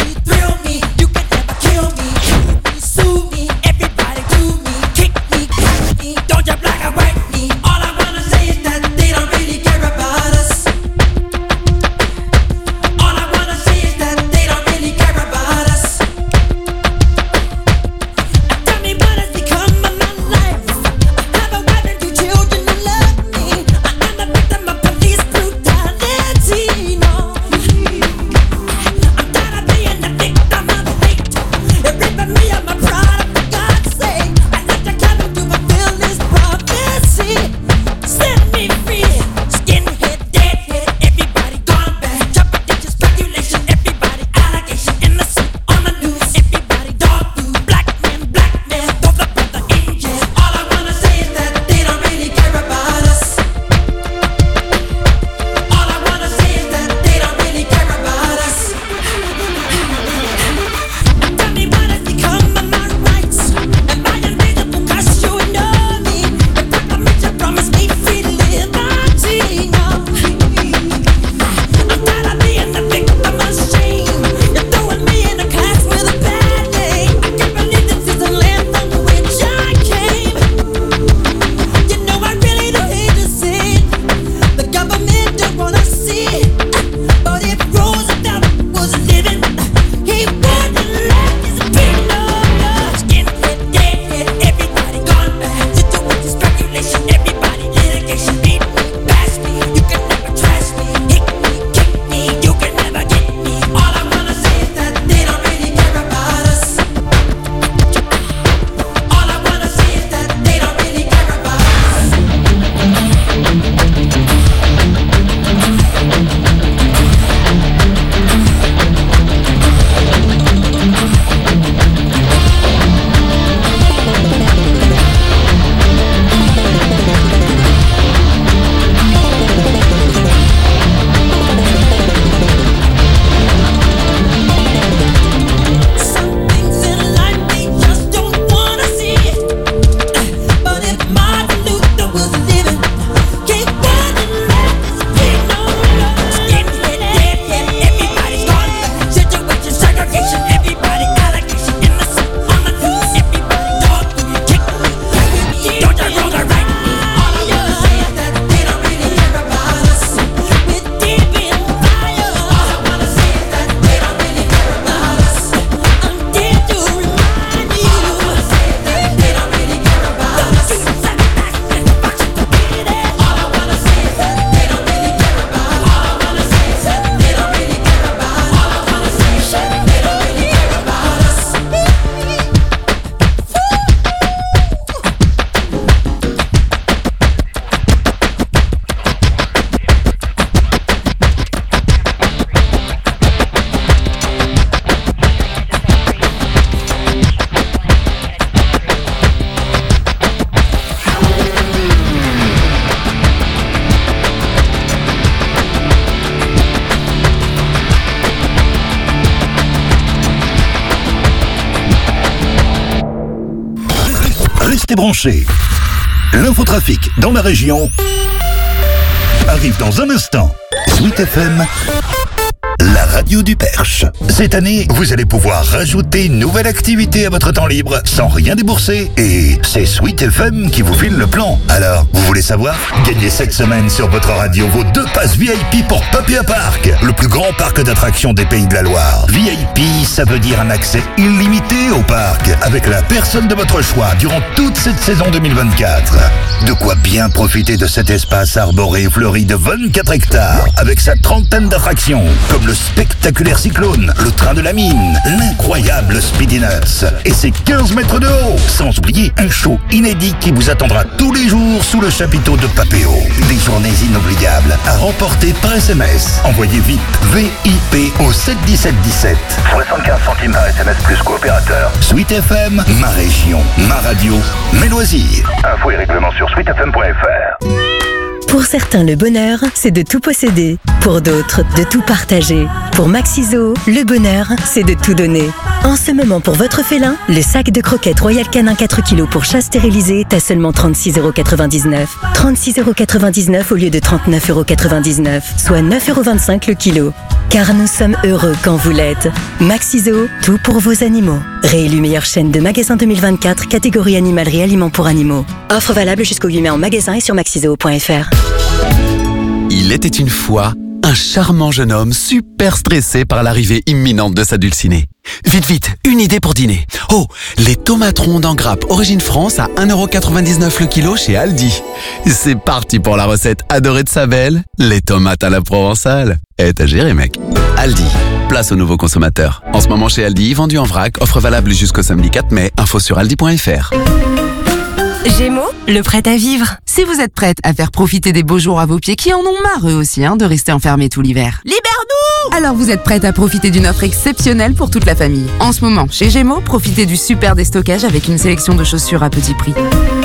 Kill me, soothe me, everybody do me, kick me. Restez branchés. L'infotrafic dans la région arrive dans un instant. Sweet F M, la radio du Perche. Cette année, vous allez pouvoir rajouter une nouvelle activité à votre temps libre sans rien débourser. Et c'est Sweet F M qui vous file le plan. Alors, vous voulez savoir? Gagnez cette semaine sur votre radio vos deux passes V I P pour Papia Park, le plus grand parc d'attractions des Pays de la Loire. V I P, ça veut dire un accès illimité au parc, avec la personne de votre choix durant toute cette saison deux mille vingt-quatre. De quoi bien profiter de cet espace arboré fleuri de vingt-quatre hectares, avec sa trentaine d'attractions, comme le spectaculaire cyclone, le train de la mine, l'incroyable Speedy Nuts et ses quinze mètres de haut, sans oublier un show inédit qui vous attendra tous les jours sous le chapiteau de Papéo. Des journées inoubliables à remporter par S M S. Envoyez vite V I P au sept dix-sept dix-sept. soixante-quinze centimes par S M S plus coopérateur. Sweet F M, ma région, ma radio, mes loisirs. Infos et règlements sur sweet f m point f r. Pour certains, le bonheur, c'est de tout posséder. Pour d'autres, de tout partager. Pour Maxiso, le bonheur, c'est de tout donner. En ce moment, pour votre félin, le sac de croquettes Royal Canin quatre kilos pour chat stérilisé est à seulement trente-six euros quatre-vingt-dix-neuf. trente-six euros quatre-vingt-dix-neuf au lieu de trente-neuf euros quatre-vingt-dix-neuf, soit neuf euros vingt-cinq le kilo. Car nous sommes heureux quand vous l'êtes. Maxiso, tout pour vos animaux. Réélu meilleure chaîne de magasins deux mille vingt-quatre, catégorie animalerie aliments pour animaux. Offre valable jusqu'au huit mai en magasin et sur maxiso point f r. Il était une fois un charmant jeune homme super stressé par l'arrivée imminente de sa dulcinée. Vite, vite, une idée pour dîner. Oh, les tomates rondes en grappe origine France à un euro quatre-vingt-dix-neuf le kilo chez Aldi. C'est parti pour la recette adorée de sa belle, les tomates à la provençale. Eh, t'as géré, mec. Aldi, place aux nouveaux consommateurs. En ce moment chez Aldi, vendu en vrac, offre valable jusqu'au samedi quatre mai. Info sur aldi point f r. Gémeaux, le prêt à vivre. Si vous êtes prête à faire profiter des beaux jours à vos pieds qui en ont marre eux aussi hein, de rester enfermés tout l'hiver. Libère-nous! Alors vous êtes prête à profiter d'une offre exceptionnelle pour toute la famille. En ce moment, chez Gémeaux, profitez du super déstockage avec une sélection de chaussures à petit prix.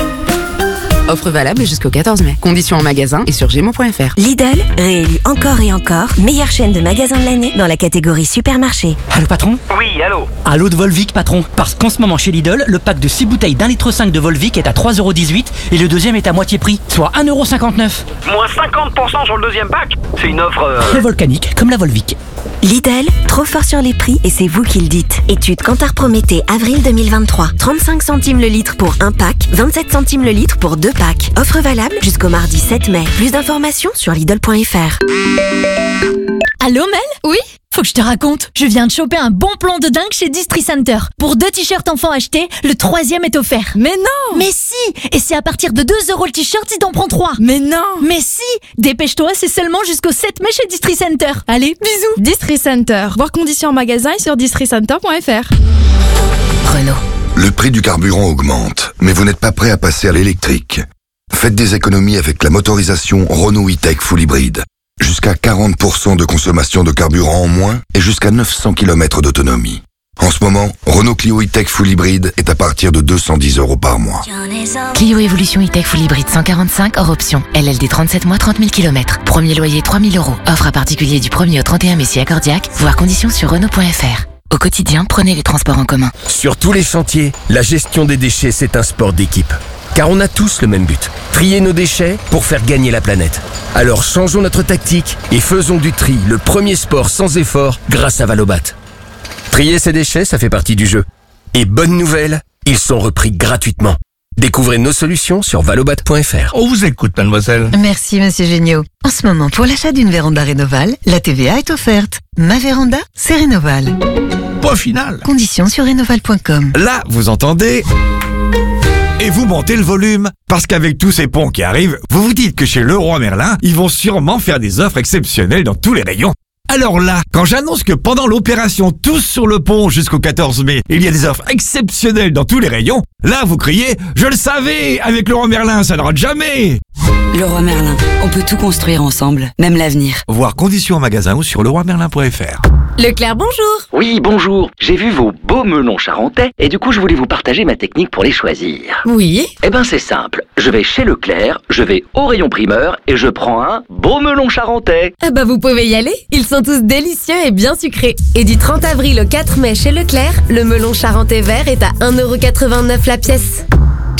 Offre valable jusqu'au quatorze mai. Conditions en magasin et sur gémeaux point f r. Lidl, réélu encore et encore, meilleure chaîne de magasins de l'année dans la catégorie supermarché. Allô patron? Oui, allô? Allô de Volvic patron. Parce qu'en ce moment chez Lidl, le pack de six bouteilles d'un litre cinq de Volvic est à trois euros dix-huit et le deuxième est à moitié prix, soit un euro cinquante-neuf. Moins cinquante pour cent sur le deuxième pack? C'est une offre... Euh... Le volcanique, comme la Volvic. Lidl, trop fort sur les prix et c'est vous qui le dites. Étude Kantar Prométhée, avril deux mille vingt-trois. trente-cinq centimes le litre pour un pack, vingt-sept centimes le litre pour deux packs. Offre valable jusqu'au mardi sept mai. Plus d'informations sur lidl point f r. Allô Mel? Oui? Faut que je te raconte, je viens de choper un bon plan de dingue chez Distri Center. Pour deux t-shirts enfants achetés, le troisième est offert. Mais non! Mais si! Et c'est à partir de deux euros le t-shirt si t'en prends trois. Mais non! Mais si! Dépêche-toi, c'est seulement jusqu'au sept mai chez Distri Center. Allez, bisous! Distri Center. Voir conditions en magasin et sur distri center point f r. Renault. Le prix du carburant augmente, mais vous n'êtes pas prêt à passer à l'électrique. Faites des économies avec la motorisation Renault E-Tech Full Hybrid. Jusqu'à quarante pour cent de consommation de carburant en moins et jusqu'à neuf cents kilomètres d'autonomie. En ce moment, Renault Clio E-Tech Full Hybrid est à partir de deux cent dix euros par mois. Clio Evolution E-Tech Full Hybrid cent quarante-cinq hors option. L L D trente-sept mois, trente mille kilomètres. Premier loyer trois mille euros. Offre à particulier du premier au trente et un mai si accordiaque. Voir conditions sur Renault point f r. Au quotidien, prenez les transports en commun. Sur tous les chantiers, la gestion des déchets, c'est un sport d'équipe. Car on a tous le même but, trier nos déchets pour faire gagner la planète. Alors changeons notre tactique et faisons du tri le premier sport sans effort grâce à Valobat. Trier ses déchets, ça fait partie du jeu. Et bonne nouvelle, ils sont repris gratuitement. Découvrez nos solutions sur valobat point f r. On vous écoute, mademoiselle. Merci, monsieur Géniaud. En ce moment, pour l'achat d'une véranda Rénoval, la T V A est offerte. Ma véranda, c'est Rénoval. Point final. Conditions sur rénoval point com. Là, vous entendez... Et vous montez le volume, parce qu'avec tous ces ponts qui arrivent, vous vous dites que chez Leroy Merlin, ils vont sûrement faire des offres exceptionnelles dans tous les rayons. Alors là, quand j'annonce que pendant l'opération Tous sur le pont jusqu'au quatorze mai, il y a des offres exceptionnelles dans tous les rayons, là vous criez « Je le savais, avec Leroy Merlin, ça ne rate jamais !» Leroy Merlin, on peut tout construire ensemble, même l'avenir. Voir conditions en magasin ou sur leroy merlin point f r. Leclerc, bonjour. Oui, bonjour. J'ai vu vos beaux melons charentais et du coup je voulais vous partager ma technique pour les choisir. Oui. Eh ben c'est simple. Je vais chez Leclerc, je vais au rayon primeur et je prends un beau melon charentais. Ah bah vous pouvez y aller. Ils sont tous délicieux et bien sucrés. Et du trente avril au quatre mai chez Leclerc, le melon charentais vert est à un euro quatre-vingt-neuf la pièce.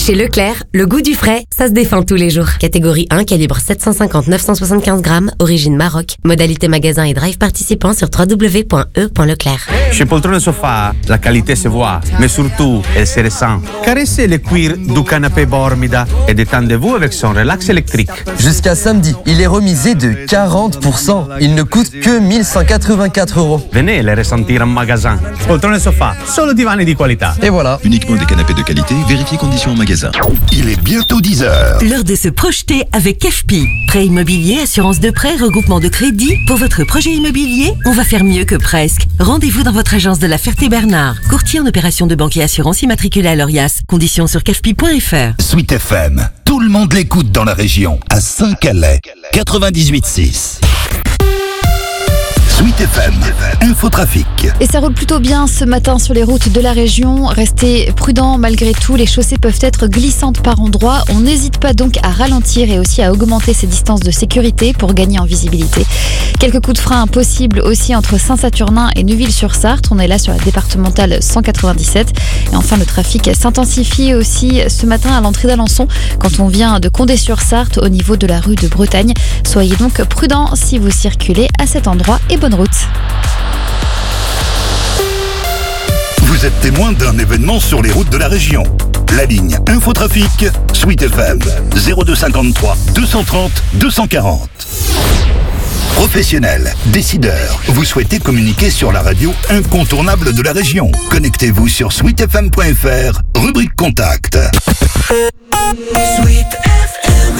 Chez Leclerc, le goût du frais, ça se défend tous les jours. Catégorie un, calibre sept cent cinquante à neuf cent soixante-quinze grammes, origine Maroc. Modalité magasin et drive participant sur w w w point e point leclerc. Chez Poltrone Sofa, la qualité se voit, mais surtout, elle se ressent. Caressez le cuir du canapé Bormida et détendez-vous avec son relax électrique. Jusqu'à samedi, il est remisé de quarante pour cent. Il ne coûte que mille cent quatre-vingt-quatre euros. Venez le ressentir en magasin. Poltrone Sofa, solo divani di qualità. Et voilà. Uniquement des canapés de qualité, vérifiez conditions en magasin. Il est bientôt dix heures. L'heure de se projeter avec F P. Prêt immobilier, assurance de prêt, regroupement de crédit. Pour votre projet immobilier, on va faire mieux que presque. Rendez-vous dans votre agence de la Ferté-Bernard. Courtier en opération de banque et assurance immatriculé à l'Orias. Conditions sur cafpi point f r. Sweet F M, tout le monde l'écoute dans la région. À Saint-Calais, quatre-vingt-dix-huit six. Sweet F M, Infotrafic. Et ça roule plutôt bien ce matin sur les routes de la région. Restez prudents malgré tout, les chaussées peuvent être glissantes par endroits. On n'hésite pas donc à ralentir et aussi à augmenter ses distances de sécurité pour gagner en visibilité. Quelques coups de frein possibles aussi entre Saint-Saturnin et Neuville-sur-Sarthe. On est là sur la départementale cent quatre-vingt-dix-sept. Et enfin, le trafic s'intensifie aussi ce matin à l'entrée d'Alençon quand on vient de Condé-sur-Sarthe au niveau de la rue de Bretagne. Soyez donc prudents si vous circulez à cet endroit et bonne route. Vous êtes témoin d'un événement sur les routes de la région. La ligne Infotrafic, Sweet F M, zéro deux cinquante-trois deux cent trente deux cent quarante. Professionnels, décideurs, vous souhaitez communiquer sur la radio incontournable de la région. Connectez-vous sur sweet f m point f r, rubrique contact. Sweet F M.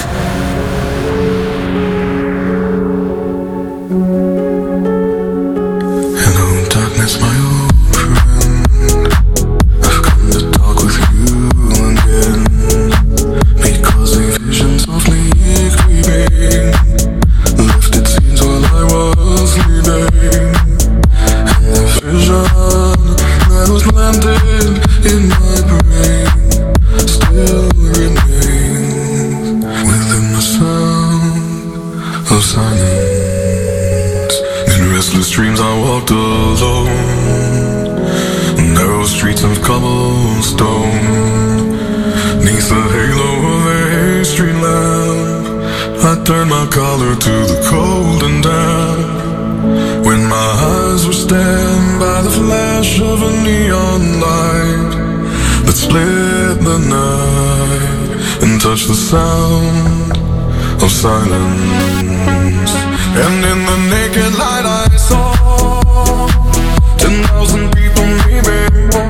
Hello darkness, my old friend. I've come to talk with you again, because a vision softly creeping left its scenes while I was sleeping, and the vision that was landed in my brain still remains within the sound of silence. In restless dreams I walked alone, narrow streets of cobblestone, neath the halo of a street lamp, I turned my collar to the cold and damp, when my eyes were stabbed by the flash of a neon light that split the night and touched the sound of silence. And in the naked light I saw ten thousand people maybe,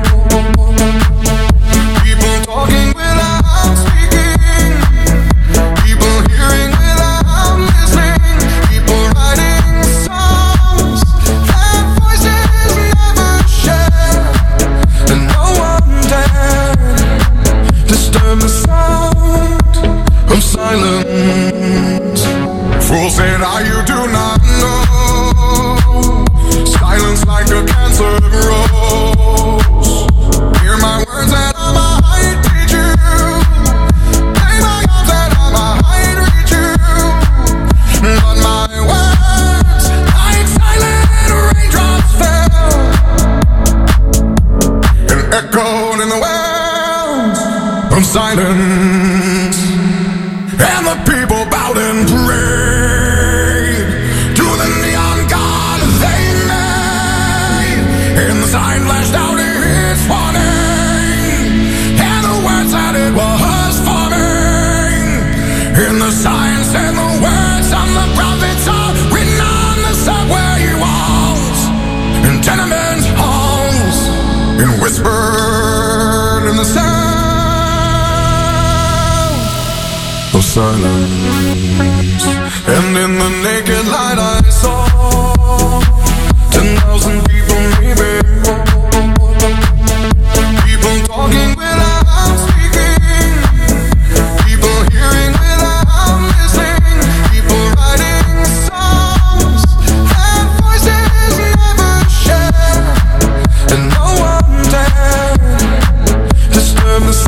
people talking without speaking, people hearing without listening, people writing songs that voices never shared, and no one dared disturb the sound of silence. Fools said, ah, you do not know, silence like a cancer grows. Hear my words that I might teach you, play my arms that I might reach you, but my words like silent raindrops fell and echoed in the wells of silence, and the people bowed and prayed sign flashed out its warning, and the words that it was forming, in the signs and the words on the prophets are written on the subway walls, in tenement halls, and whispered in the sound of silence. And in the naked light I saw ten thousand people maybe, people talking without speaking, people hearing without listening, people writing songs that voices never shared, and no one dared disturb the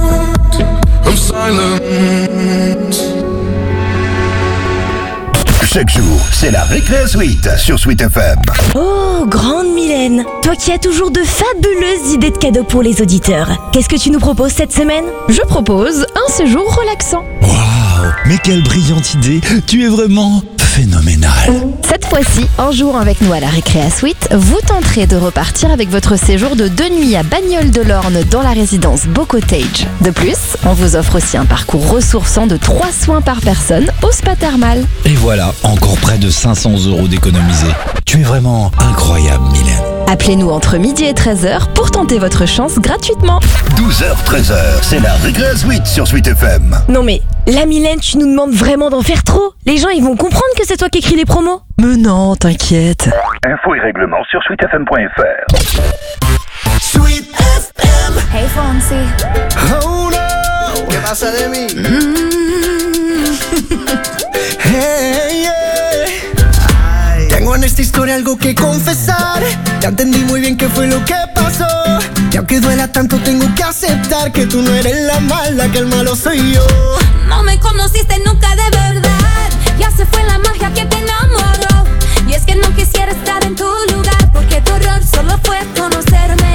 sound of silence. Chaque jour, c'est la Récré Suite sur Sweet F M. Oh, grande Mylène, toi qui as toujours de fabuleuses idées de cadeaux pour les auditeurs. Qu'est-ce que tu nous proposes cette semaine? Je propose un séjour relaxant. Waouh, mais quelle brillante idée. Tu es vraiment phénoménal. Cette fois-ci, en jouant avec nous à la Récréa Suite, vous tenterez de repartir avec votre séjour de deux nuits à Bagnoles-de-l'Orne dans la résidence Beau Cottage. De plus, on vous offre aussi un parcours ressourçant de trois soins par personne au spa thermal. Et voilà, encore près de cinq cents euros d'économiser. Tu es vraiment incroyable, Mylène. Appelez-nous entre midi et treize heures pour tenter votre chance gratuitement. douze heures treize heures, c'est la Récré Suite sur Sweet F M. Non mais, la Mylène, tu nous demandes vraiment d'en faire trop. Les gens, ils vont comprendre que c'est toi qui écris les promos. Mais non, t'inquiète. Infos et règlements sur sweet f m point f r. Sweet F M. Hey Fonsi. Oh no. ¿Qué pasa de mí? Hey, yeah. Tengo en esta historia algo que confesar. Ya entendí muy bien qué fue lo que pasó. Y aunque duela tanto tengo que aceptar que tú no eres la mala, que el malo soy yo. No me conociste nunca de verdad. Ya se fue la magia que te enamoró. Y es que no quisiera estar en tu lugar, porque tu error solo fue conocerme.